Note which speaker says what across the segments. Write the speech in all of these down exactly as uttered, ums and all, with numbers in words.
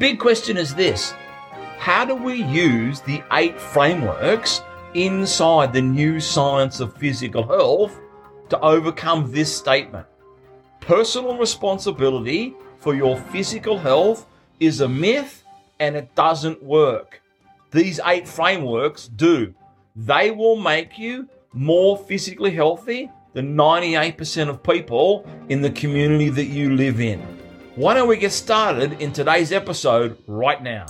Speaker 1: big question is this: how do we use the eight frameworks inside the new science of physical health to overcome this statement? Personal responsibility for your physical health is a myth and it doesn't work. These eight frameworks do. They will make you more physically healthy than ninety-eight percent of people in the community that you live in. Why don't we get started in today's episode right now?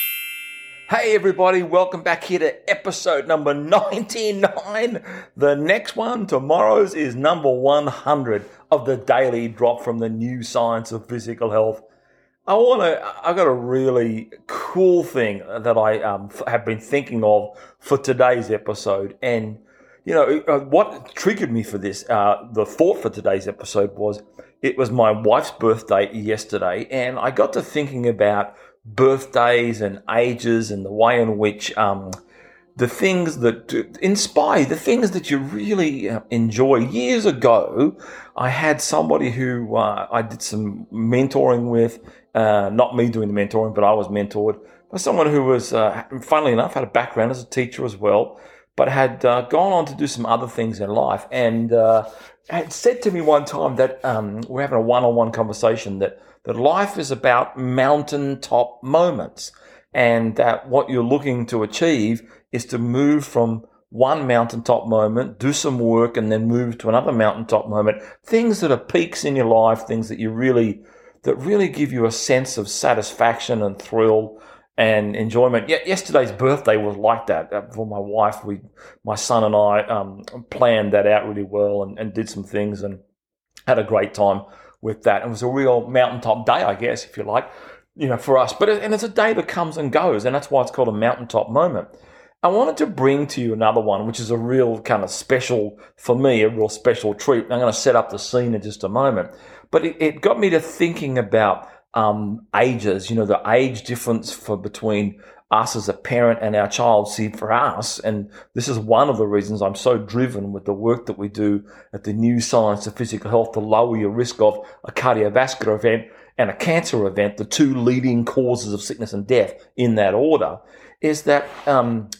Speaker 1: Hey everybody, welcome back here to episode number ninety-nine. The next one, tomorrow's, is number one hundred of the Daily Drop from the New Science of Physical Health. I want to, I've got a really cool thing that I um, have been thinking of for today's episode. And, you know, what triggered me for this, uh, the thought for today's episode was, it was my wife's birthday yesterday. And I got to thinking about birthdays and ages and the way in which um, the things that inspire, the things that you really enjoy. Years ago, I had somebody who uh, I did some mentoring with, uh, not me doing the mentoring, but I was mentored by someone who was, uh, funnily enough, had a background as a teacher as well, but had uh, gone on to do some other things in life, and uh, had said to me one time that um, we're having a one-on-one conversation that that life is about mountaintop moments, and that what you're looking to achieve is to move from one mountaintop moment, do some work, and then move to another mountaintop moment. Things that are peaks in your life, things that you really, that really give you a sense of satisfaction and thrill and enjoyment. Yeah, yesterday's birthday was like that for my wife. We, my son and I, um, planned that out really well and, and did some things and had a great time with that. It was a real mountaintop day, I guess, if you like, you know, for us. But it, and it's a day that comes and goes, and that's why it's called a mountaintop moment. I wanted to bring to you another one, which is a real kind of special, for me, a real special treat. I'm going to set up the scene in just a moment. But it, it got me to thinking about um, ages, you know, the age difference for between us as a parent and our child. See, for us, and this is one of the reasons I'm so driven with the work that we do at the New Science of Physical Health to lower your risk of a cardiovascular event and a cancer event, the two leading causes of sickness and death in that order, is that um,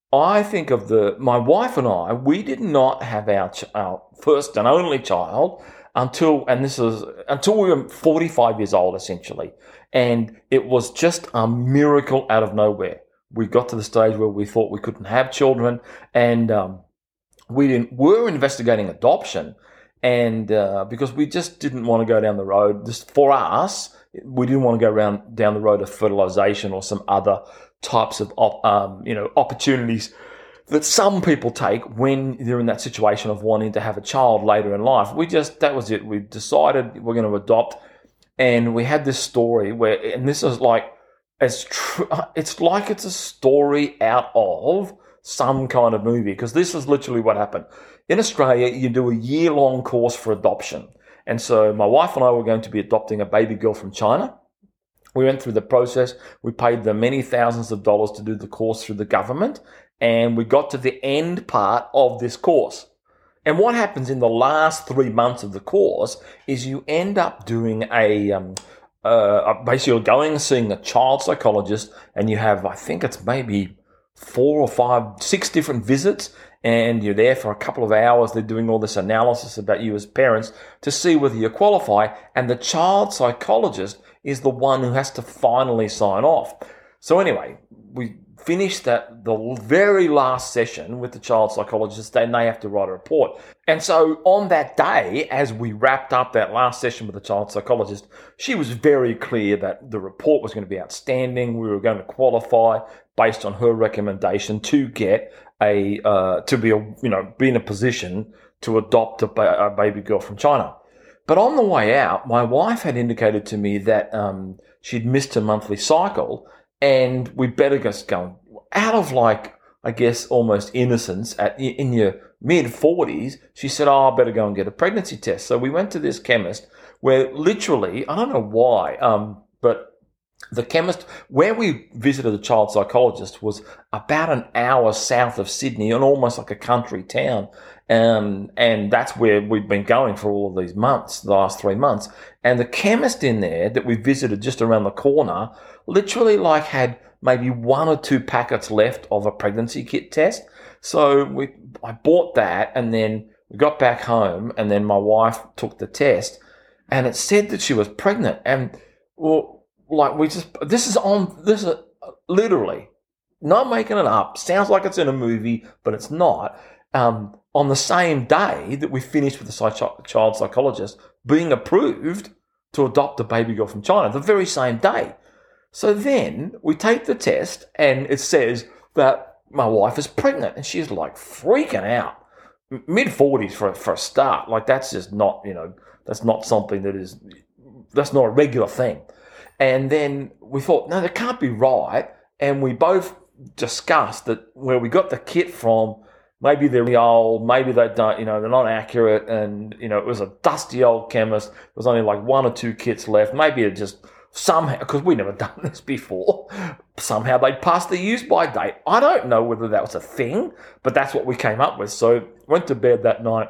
Speaker 1: I think of the, my wife and I, we did not have our, ch- our first and only child until, and this is, until we were forty-five years old, essentially. And it was just a miracle out of nowhere. We got to the stage where we thought we couldn't have children, and um, we didn't, were investigating adoption. And uh, because we just didn't want to go down the road, just for us, we didn't want to go around down the road of fertilization or some other types of op, um, you know opportunities that some people take when they're in that situation of wanting to have a child later in life. We just, that was it. We decided we're going to adopt, and we had this story where, and this is like, it's tr- it's like it's a story out of some kind of movie, because this is literally what happened. In Australia, you do a year-long course for adoption. And so my wife and I were going to be adopting a baby girl from China. We went through the process. We paid them many thousands of dollars to do the course through the government. And we got to the end part of this course. And what happens in the last three months of the course is you end up doing a, um, uh, basically going and seeing a child psychologist, and you have, I think it's maybe four or five, six different visits, and you're there for a couple of hours. They're doing all this analysis about you as parents to see whether you qualify, and the child psychologist is the one who has to finally sign off. So anyway, we finished that, the very last session with the child psychologist, and they have to write a report. And so on that day, as we wrapped up that last session with the child psychologist, she was very clear that the report was going to be outstanding. We were going to qualify based on her recommendation to get a, uh, to be a, you know, be in a position to adopt a, ba- a baby girl from China. But on the way out, my wife had indicated to me that um, she'd missed her monthly cycle, and we better just go out of, like, I guess, almost innocence at in your mid forties. She said, oh, I better go and get a pregnancy test. So we went to this chemist where literally, I don't know why, um, but The chemist, where we visited a child psychologist, was about an hour south of Sydney and almost like a country town. Um, and that's where we've been going for all of these months, the last three months. And the chemist in there that we visited just around the corner literally like had maybe one or two packets left of a pregnancy kit test. So we, I bought that, and then we got back home, and then my wife took the test, and it said that she was pregnant. And well, like we just, this is on, this is literally, not making it up, sounds like it's in a movie, but it's not. Um, on the same day that we finished with the psych- child psychologist being approved to adopt a baby girl from China, the very same day. So then we take the test, and it says that my wife is pregnant, and she's like freaking out. mid forties for, for a start. Like, that's just not, you know, that's not something that is, that's not a regular thing. And then we thought, no, that can't be right. And we both discussed that where we got the kit from, maybe they're really old, maybe they don't, you know, they're not accurate. And, you know, it was a dusty old chemist. There was only like one or two kits left. Maybe it just somehow, because we've never done this before, somehow they'd passed the use by date. I don't know whether that was a thing, but that's what we came up with. So went to bed that night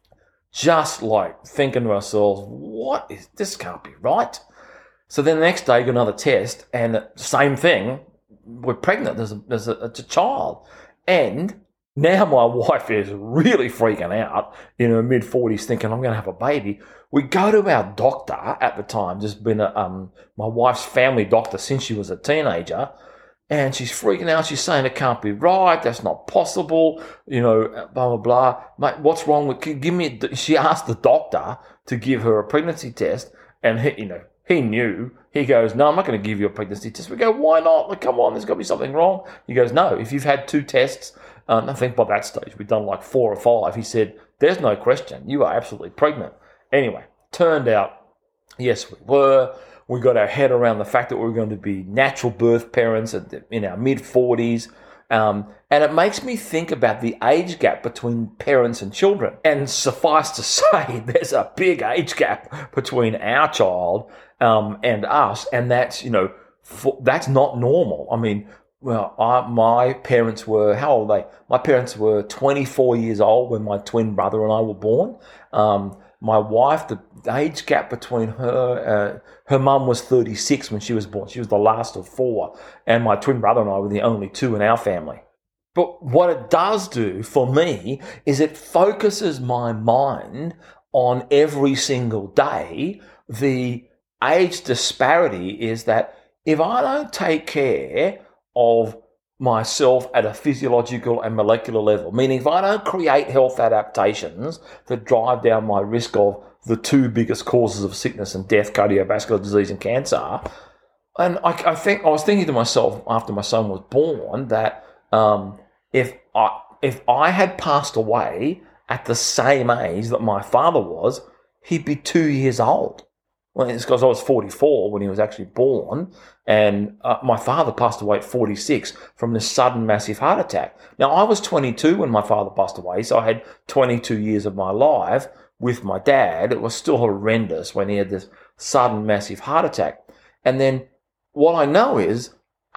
Speaker 1: just like thinking to ourselves, what is, this can't be right. So then the next day, got another test, and same thing, we're pregnant, there's a, there's a, it's a child. And now my wife is really freaking out in her mid forties thinking, I'm going to have a baby. We go to our doctor at the time, just been a, um, my wife's family doctor since she was a teenager, and she's freaking out. She's saying it can't be right, that's not possible, you know, blah, blah, blah. Mate, what's wrong with, give me, she asked the doctor to give her a pregnancy test, and he, you know, he knew. He goes, no, I'm not going to give you a pregnancy test. We go, why not? Like, come on, there's got to be something wrong. He goes, no, if you've had two tests, um, I think by that stage we'd done like four or five. He said, there's no question. You are absolutely pregnant. Anyway, turned out, yes, we were. We got our head around the fact that we were going to be natural birth parents in our mid forties. Um, and it makes me think about the age gap between parents and children. And suffice to say, there's a big age gap between our child um, and us. And that's, you know, for, that's not normal. I mean, well, I, my parents were, how old are they? My parents were twenty-four years old when my twin brother and I were born. Um, my wife, the age gap between her, uh, her mum was thirty-six when she was born. She was the last of four. And my twin brother and I were the only two in our family. But what it does do for me is it focuses my mind on every single day. The age disparity is that if I don't take care of myself at a physiological and molecular level, meaning if I don't create health adaptations that drive down my risk of the two biggest causes of sickness and death, cardiovascular disease and cancer. And I, I think I was thinking to myself after my son was born that um, if I if I had passed away at the same age that my father was, he'd be two years old. Well, it's because I was forty-four when he was actually born, and uh, my father passed away at forty-six from this sudden massive heart attack. Now, I was twenty-two when my father passed away, so I had twenty-two years of my life with my dad. It was still horrendous when he had this sudden massive heart attack. And then what I know is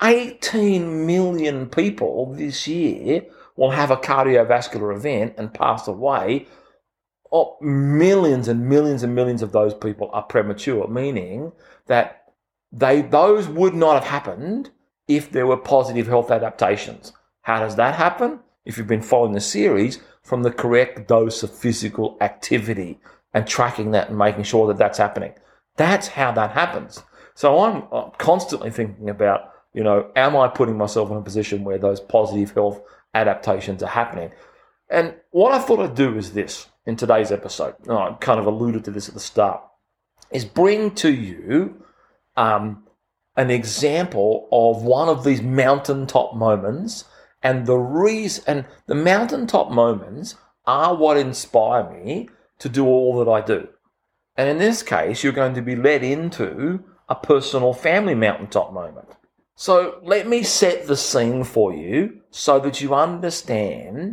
Speaker 1: eighteen million people this year will have a cardiovascular event and pass away. Oh, millions and millions and millions of those people are premature, meaning that they those would not have happened if there were positive health adaptations. How does that happen? If you've been following the series, from the correct dose of physical activity and tracking that and making sure that that's happening. That's how that happens. So I'm constantly thinking about, you know, am I putting myself in a position where those positive health adaptations are happening? And what I thought I'd do is this in today's episode, and I kind of alluded to this at the start, is bring to you um, an example of one of these mountaintop moments. And the reason, and the mountaintop moments are what inspire me to do all that I do. And in this case, you're going to be led into a personal family mountaintop moment. So let me set the scene for you so that you understand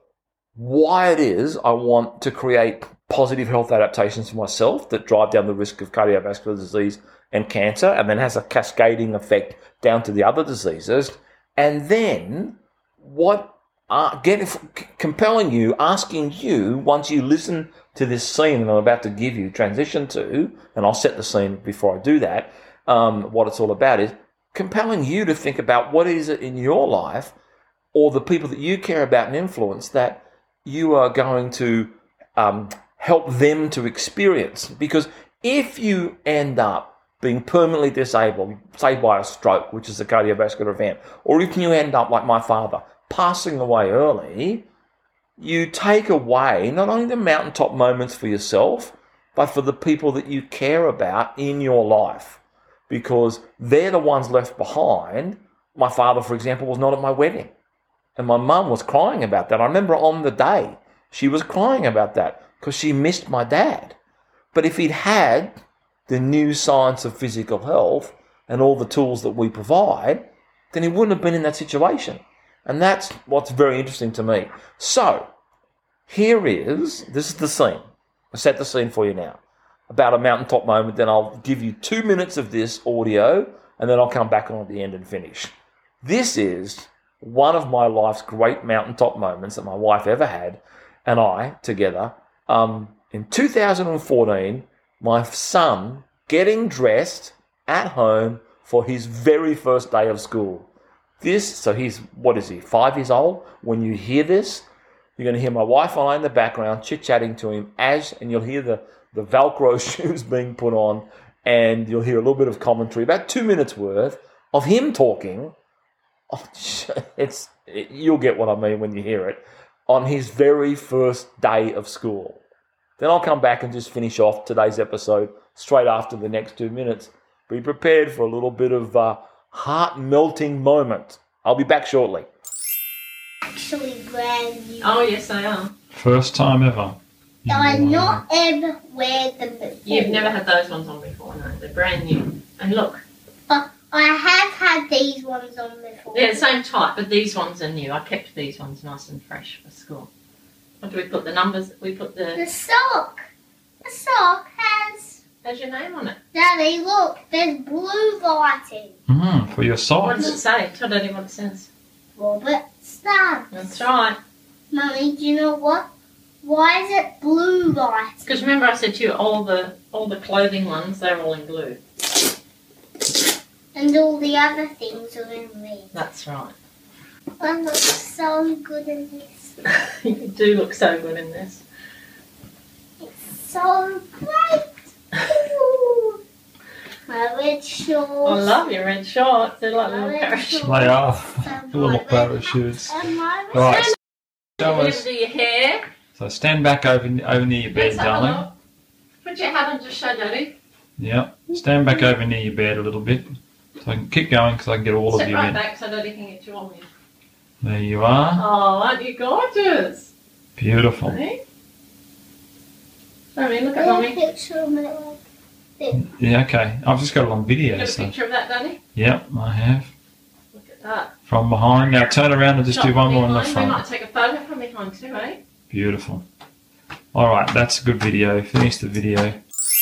Speaker 1: why it is I want to create positive health adaptations for myself that drive down the risk of cardiovascular disease and cancer, and then has a cascading effect down to the other diseases. And then what are getting compelling you, asking you, once you listen to this scene that I'm about to give you, transition to, and I'll set the scene before I do that, um, what it's all about is compelling you to think about what is it in your life or the people that you care about and influence that you are going to um, help them to experience. Because if you end up being permanently disabled, say by a stroke, which is a cardiovascular event, or if you end up like my father, passing away early, you take away not only the mountaintop moments for yourself, but for the people that you care about in your life. Because they're the ones left behind. My father, for example, was not at my wedding. And my mum was crying about that. I remember on the day, she was crying about that because she missed my dad. But if he'd had the new science of physical health and all the tools that we provide, then he wouldn't have been in that situation. And that's what's very interesting to me. So, here is, this is the scene. I'll set the scene for you now. About a mountaintop moment, then I'll give you two minutes of this audio, and then I'll come back on at the end and finish. This is one of my life's great mountaintop moments that my wife ever had, and I, together. Um, in two thousand fourteen, my son getting dressed at home for his very first day of school. This, so he's, what is he, five years old? When you hear this, you're going to hear my wife and I in the background chit-chatting to him as, and you'll hear the the Velcro shoes being put on, and you'll hear a little bit of commentary, about two minutes worth, of him talking. Oh, it's it, you'll get what I mean when you hear it, on his very first day of school. Then I'll come back and just finish off today's episode straight after the next two minutes. Be prepared for a little bit of a heart-melting moment. I'll be back shortly.
Speaker 2: Actually brand new.
Speaker 3: Oh, yes, they are.
Speaker 4: First time ever.
Speaker 2: I not ever wear them before.
Speaker 3: You've never had those ones on before, no. They're brand new. And look.
Speaker 2: But I have had these ones on before.
Speaker 3: They're the same type, but these ones are new. I kept these ones nice and fresh for school. What do we put? The numbers? We put the...
Speaker 2: The sock. The sock has...
Speaker 3: Has your name on it.
Speaker 2: Daddy, look. There's blue writing.
Speaker 4: Mm, for your
Speaker 3: What
Speaker 4: socks.
Speaker 3: does it say? Tell Daddy what it says.
Speaker 2: Robert Stubbs.
Speaker 3: That's right.
Speaker 2: Mummy, do you know what? Why is it blue writing?
Speaker 3: Because remember I said to you, all the all the clothing ones, they're all in blue.
Speaker 2: And all the other things are in red.
Speaker 3: That's right.
Speaker 2: I look so good in this.
Speaker 3: You do look so good in this.
Speaker 2: It's so great. Ooh. My red shorts.
Speaker 3: I love your red shorts. They're like little
Speaker 2: My red
Speaker 3: parachutes.
Speaker 2: shorts.
Speaker 4: They are.
Speaker 2: And
Speaker 4: Little
Speaker 2: my red-
Speaker 4: parachutes.
Speaker 2: And my red
Speaker 4: Right.
Speaker 3: You
Speaker 4: Show us.
Speaker 3: do your hair.
Speaker 4: So stand back over, over near your bed,
Speaker 3: Let's have a
Speaker 4: darling.
Speaker 3: look. Put your hat on, just show Daddy.
Speaker 4: Yeah. Stand back over near your bed a little bit. So I can keep going because I can get all of
Speaker 3: Sit
Speaker 4: you
Speaker 3: right
Speaker 4: in.
Speaker 3: back so Daddy can get you on you.
Speaker 4: There you are.
Speaker 3: Oh, aren't you gorgeous?
Speaker 4: Beautiful.
Speaker 3: Hey? Mommy, look at
Speaker 2: There's a
Speaker 3: Mommy.
Speaker 2: picture of me like this.
Speaker 4: Yeah, okay. I've just got it on video.
Speaker 3: Got a
Speaker 4: So.
Speaker 3: picture of that, Daddy?
Speaker 4: Yep, I have.
Speaker 3: Look at that.
Speaker 4: From behind. Now turn around and just
Speaker 3: Shot
Speaker 4: do one
Speaker 3: from
Speaker 4: more in the
Speaker 3: behind. We
Speaker 4: front.
Speaker 3: might take a photo from behind too, eh?
Speaker 4: Beautiful. All right, that's a good video. Finish the video.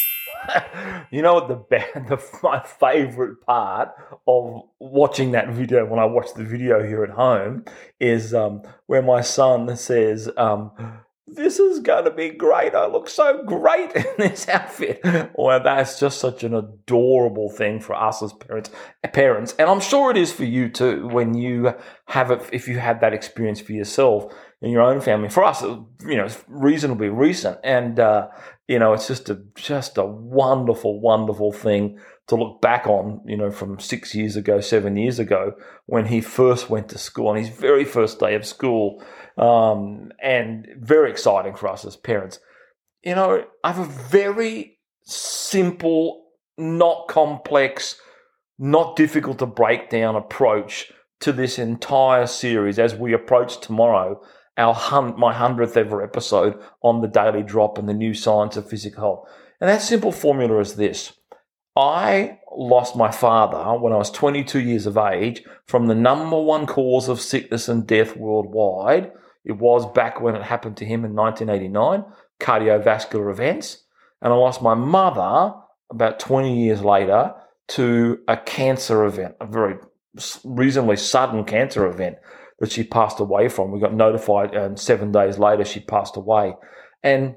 Speaker 1: You know what the, be- the my favourite part of watching that video when I watch the video here at home is um, where my son says, um, "This is going to be great. I look so great in this outfit." Well, that's just such an adorable thing for us as parents. Parents, and I'm sure it is for you too when you have it. If you had that experience for yourself in your own family. For us, you know, it's reasonably recent, and uh, you know, it's just a just a wonderful, wonderful thing to look back on. You know, from six years ago, seven years ago, when he first went to school on his very first day of school, um, and very exciting for us as parents. You know, I have a very simple, not complex, not difficult to break down approach to this entire series as we approach tomorrow. Our hun- my hundredth ever episode on the Daily Drop and the new science of physical health. And that simple formula is this. I lost my father when I was twenty-two years of age from the number one cause of sickness and death worldwide. It was back when it happened to him in nineteen eighty-nine, cardiovascular events. And I lost my mother about twenty years later to a cancer event, a very reasonably sudden cancer event that she passed away from. We got notified, and seven days later she passed away. And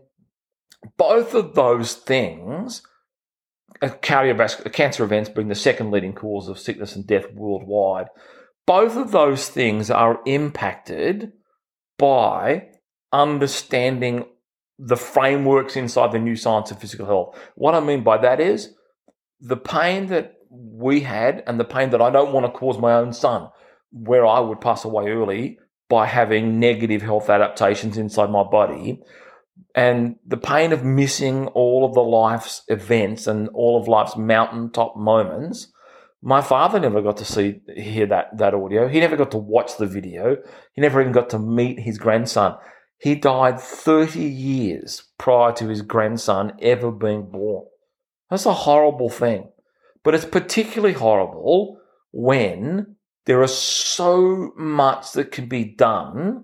Speaker 1: both of those things, cardiovascular cancer events being the second leading cause of sickness and death worldwide, both of those things are impacted by understanding the frameworks inside the new science of physical health. What I mean by that is the pain that we had and the pain that I don't want to cause my own son, where I would pass away early by having negative health adaptations inside my body, and the pain of missing all of the life's events and all of life's mountaintop moments. My father never got to see, hear that, that audio. He never got to watch the video. He never even got to meet his grandson. He died thirty years prior to his grandson ever being born. That's a horrible thing. But it's particularly horrible when there is so much that can be done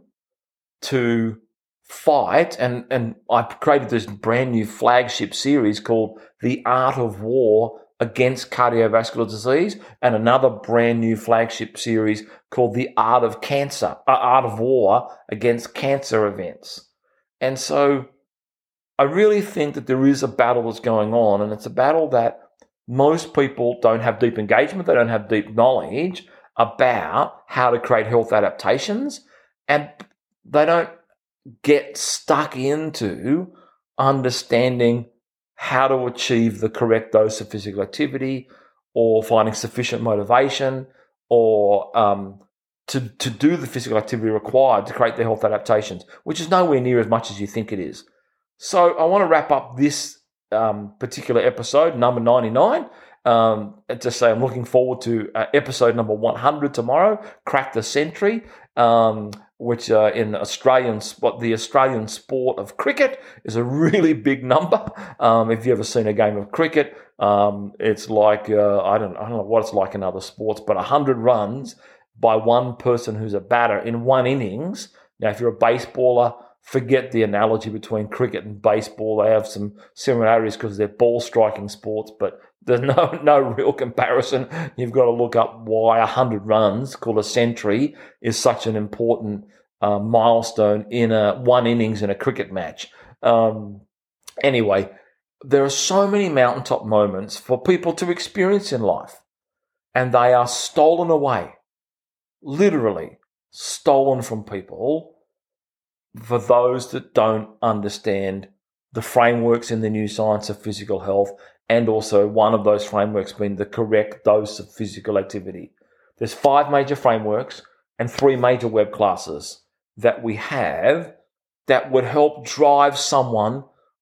Speaker 1: to fight, and, and I created this brand new flagship series called The Art of War Against Cardiovascular Disease, and another brand new flagship series called The Art of Cancer, uh, Art of War Against Cancer Events. And so I really think that there is a battle that's going on, and it's a battle that most people don't have deep engagement, they don't have deep knowledge about how to create health adaptations, and they don't get stuck into understanding how to achieve the correct dose of physical activity, or finding sufficient motivation, or um, to, to do the physical activity required to create the health adaptations, which is nowhere near as much as you think it is. So I want to wrap up this um, particular episode, number ninety-nine, um, and to say I'm looking forward to uh, episode number one hundred tomorrow, Crack the Century, um, which uh, in Australian sport, the Australian sport of cricket is a really big number. Um, if you've ever seen a game of cricket, um, it's like, uh, I don't, I don't know what it's like in other sports, but one hundred runs by one person who's a batter in one innings. Now, if you're a baseballer, forget the analogy between cricket and baseball. They have some similarities because they're ball striking sports, but there's no no real comparison. You've got to look up why one hundred runs, called a century, is such an important uh, milestone in a one innings in a cricket match. Um, anyway, there are so many mountaintop moments for people to experience in life, and they are stolen away, literally stolen from people, for those that don't understand the frameworks in the new science of physical health, and also one of those frameworks being the correct dose of physical activity. There's five major frameworks and three major web classes that we have that would help drive someone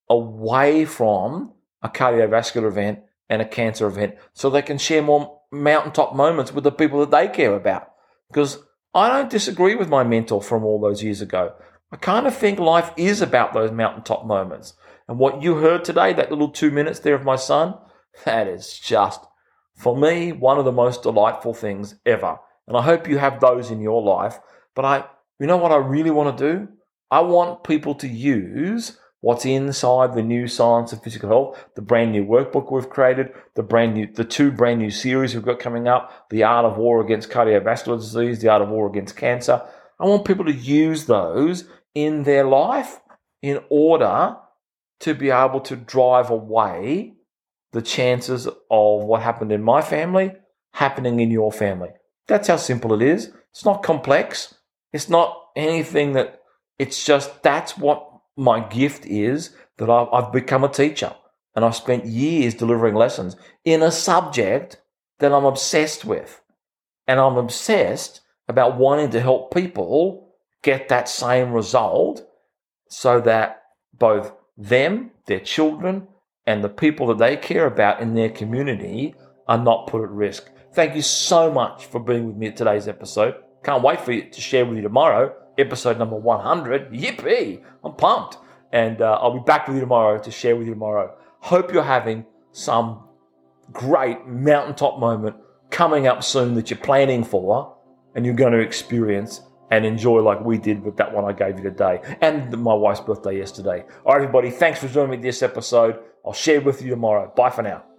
Speaker 1: away from a cardiovascular event and a cancer event so they can share more mountaintop moments with the people that they care about. Because I don't disagree with my mentor from all those years ago. I kind of think life is about those mountaintop moments. And what you heard today, that little two minutes there of my son, that is just, for me, one of the most delightful things ever. And I hope you have those in your life. But I, you know what I really want to do? I want people to use what's inside the new science of physical health, the brand new workbook we've created, the brand new, the two brand new series we've got coming up, the Art of War Against Cardiovascular Disease, the Art of War Against Cancer. I want people to use those in their life in order to be able to drive away the chances of what happened in my family happening in your family. That's how simple it is. It's not complex. It's not anything that, it's just, that's what my gift is, that I've, I've become a teacher, and I've spent years delivering lessons in a subject that I'm obsessed with. And I'm obsessed about wanting to help people get that same result so that both them, their children, and the people that they care about in their community are not put at risk. Thank you so much for being with me at today's episode. Can't wait for you to share with you tomorrow, episode number one hundred. Yippee! I'm pumped. And uh, I'll be back with you tomorrow to share with you tomorrow. Hope you're having some great mountaintop moment coming up soon that you're planning for and you're going to experience and enjoy like we did with that one I gave you today, and my wife's birthday yesterday. All right, everybody, thanks for joining me this episode. I'll share with you tomorrow. Bye for now.